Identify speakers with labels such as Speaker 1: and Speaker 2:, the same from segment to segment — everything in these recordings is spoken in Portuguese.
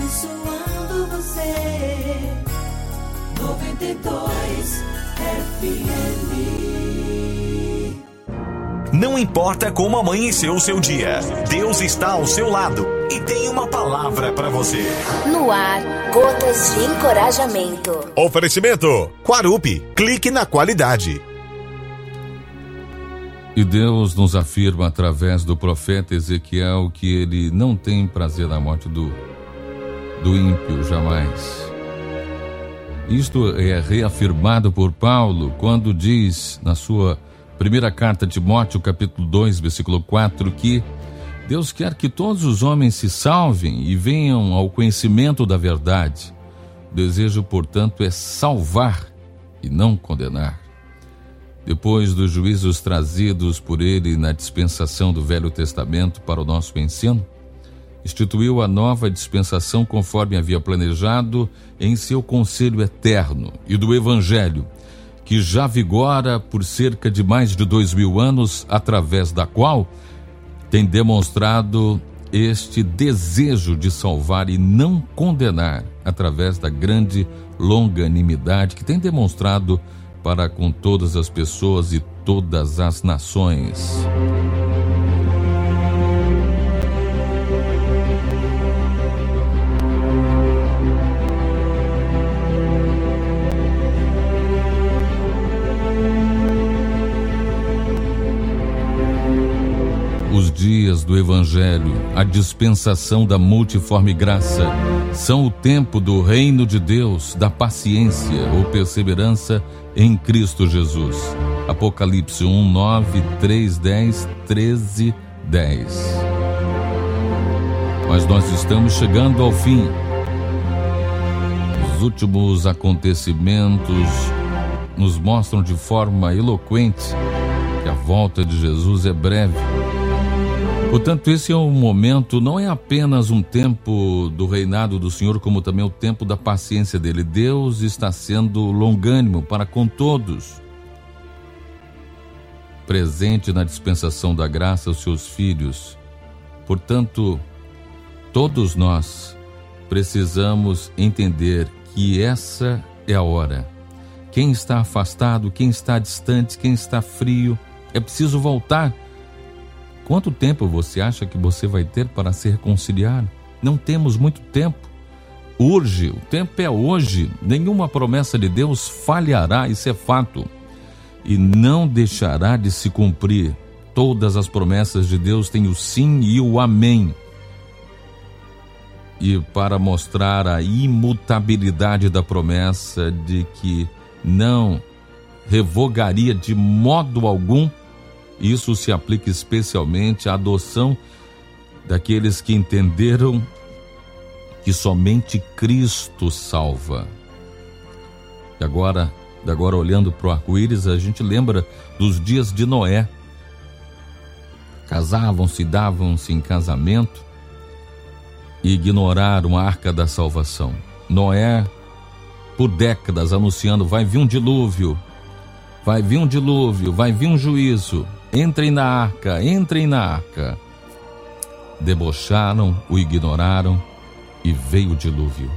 Speaker 1: abençoando você. 92 FM.
Speaker 2: Não importa como amanheceu o seu dia, Deus está ao seu lado e tem uma palavra para você.
Speaker 3: No ar, gotas de encorajamento.
Speaker 4: Oferecimento Quarupi, clique na qualidade.
Speaker 5: E Deus nos afirma através do profeta Ezequiel que ele não tem prazer na morte do ímpio jamais. Isto é reafirmado por Paulo quando diz na sua primeira carta a Timóteo, capítulo 2, versículo 4, que Deus quer que todos os homens se salvem e venham ao conhecimento da verdade. O desejo, portanto, é salvar e não condenar. Depois dos juízos trazidos por ele na dispensação do Velho Testamento para o nosso ensino, instituiu a nova dispensação conforme havia planejado em seu conselho eterno e do Evangelho, que já vigora por cerca de mais de 2000 anos, através da qual tem demonstrado este desejo de salvar e não condenar, através da grande longanimidade que tem demonstrado para com todas as pessoas e todas as nações. Os dias do Evangelho, a dispensação da multiforme graça, são o tempo do reino de Deus, da paciência ou perseverança em Cristo Jesus. Apocalipse 1, 9, 3, 10, 13, 10. Mas nós estamos chegando ao fim. Os últimos acontecimentos nos mostram de forma eloquente que a volta de Jesus é breve. Portanto, esse é um momento, não é apenas um tempo do reinado do Senhor, como também o tempo da paciência dele. Deus está sendo longânimo para com todos. Presente na dispensação da graça aos seus filhos. Portanto, todos nós precisamos entender que essa é a hora. Quem está afastado, quem está distante, quem está frio, é preciso voltar. Quanto tempo você acha que você vai ter para se reconciliar? Não temos muito tempo. Urge, o tempo é hoje. Nenhuma promessa de Deus falhará, isso é fato. E não deixará de se cumprir. Todas as promessas de Deus têm o sim e o amém. E para mostrar a imutabilidade da promessa de que não revogaria de modo algum, isso se aplica especialmente à adoção daqueles que entenderam que somente Cristo salva. E agora olhando para o arco-íris, a gente lembra dos dias de Noé. Casavam-se, davam-se em casamento e ignoraram a arca da salvação. Noé, por décadas, anunciando: vai vir um dilúvio, vai vir um dilúvio, vai vir um juízo. Entrem na arca, entrem na arca. Debocharam, o ignoraram e veio o dilúvio.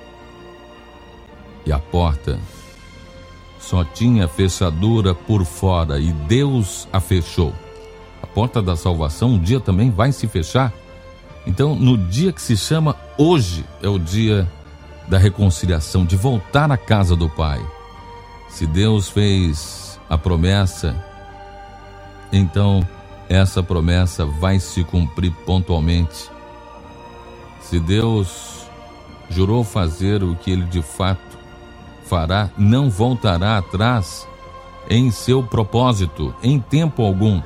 Speaker 5: E a porta só tinha fechadura por fora e Deus a fechou. A porta da salvação um dia também vai se fechar. Então, no dia que se chama hoje, é o dia da reconciliação, de voltar à casa do Pai. Se Deus fez a promessa, então essa promessa vai se cumprir pontualmente. Se Deus jurou fazer o que ele de fato fará, não voltará atrás em seu propósito, em tempo algum.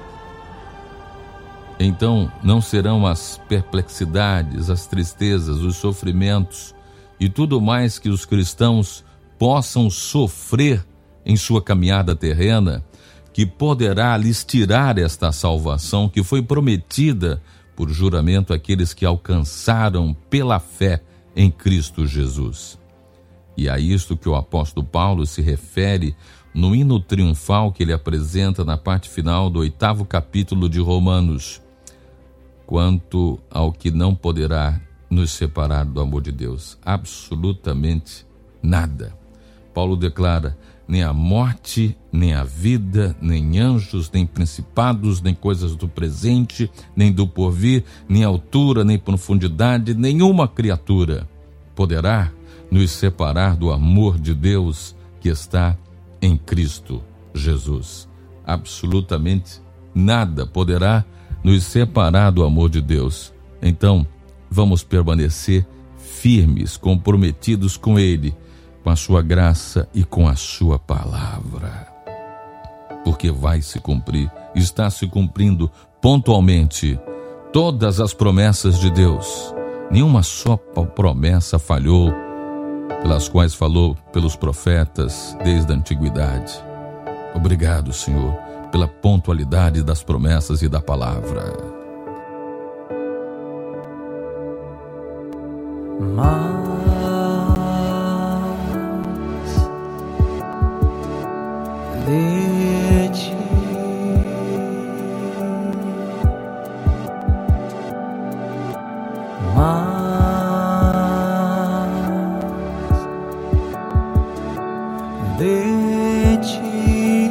Speaker 5: Então não serão as perplexidades, as tristezas, os sofrimentos e tudo mais que os cristãos possam sofrer em sua caminhada terrena, que poderá lhes tirar esta salvação que foi prometida por juramento àqueles que alcançaram pela fé em Cristo Jesus. E a isto que o apóstolo Paulo se refere no hino triunfal que ele apresenta na parte final do 8º capítulo de Romanos. Quanto ao que não poderá nos separar do amor de Deus. Absolutamente nada. Paulo declara: nem a morte, nem a vida, nem anjos, nem principados, nem coisas do presente, nem do porvir, nem altura, nem profundidade, nenhuma criatura poderá nos separar do amor de Deus que está em Cristo Jesus. Absolutamente nada poderá nos separar do amor de Deus. Então, vamos permanecer firmes, comprometidos com Ele, com a sua graça e com a sua palavra. Porque vai se cumprir, está se cumprindo pontualmente todas as promessas de Deus. Nenhuma só promessa falhou, pelas quais falou pelos profetas desde a antiguidade. Obrigado, Senhor, pela pontualidade das promessas e da palavra.
Speaker 6: De ti de ti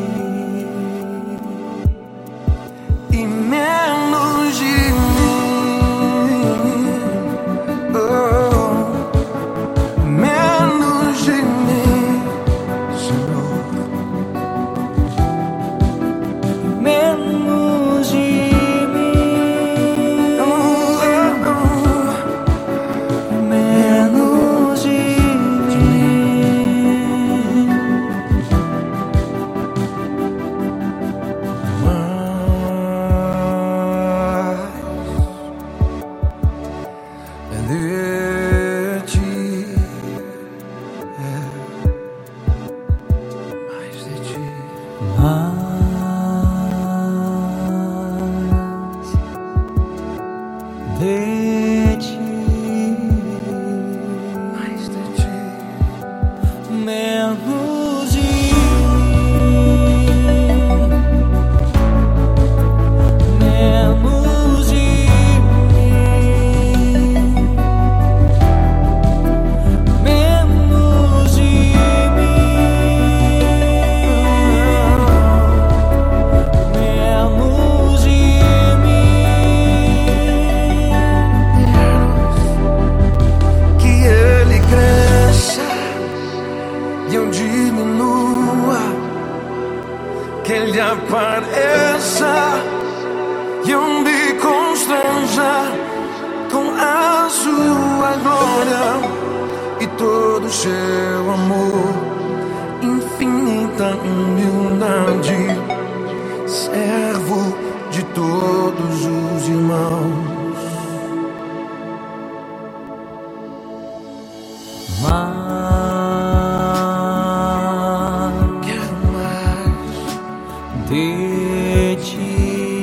Speaker 6: e menos de mim, menos de mim, Senhor, menos de mim, menos de apareça e eu me constranja com a sua glória e todo o seu amor, infinita humildade, servo de todos os irmãos. Quero mais de ti.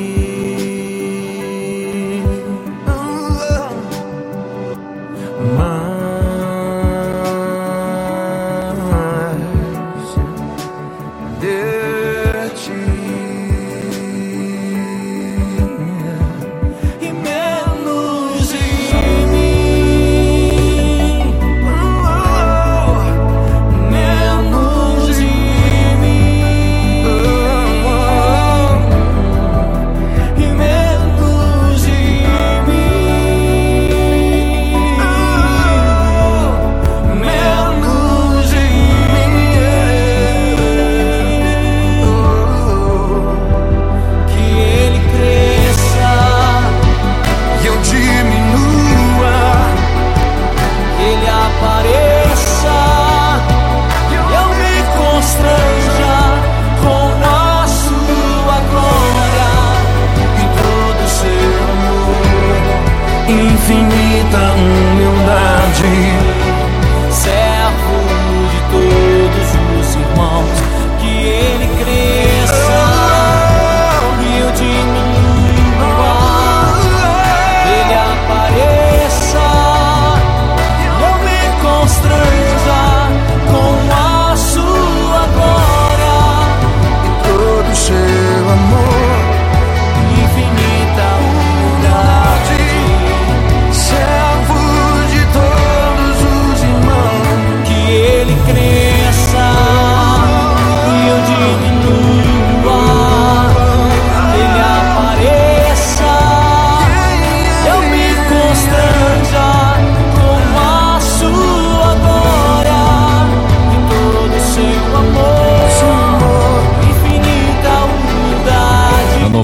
Speaker 6: Infinita humildade, servo de todos os irmãos, que ele cresça e eu diminua, ele apareça e eu me constranja com a sua glória e todo o seu amor, infinita humildade, servo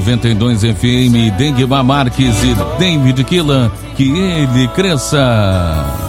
Speaker 5: 92 FM, Dengmar Marques e David Killan, que ele cresça.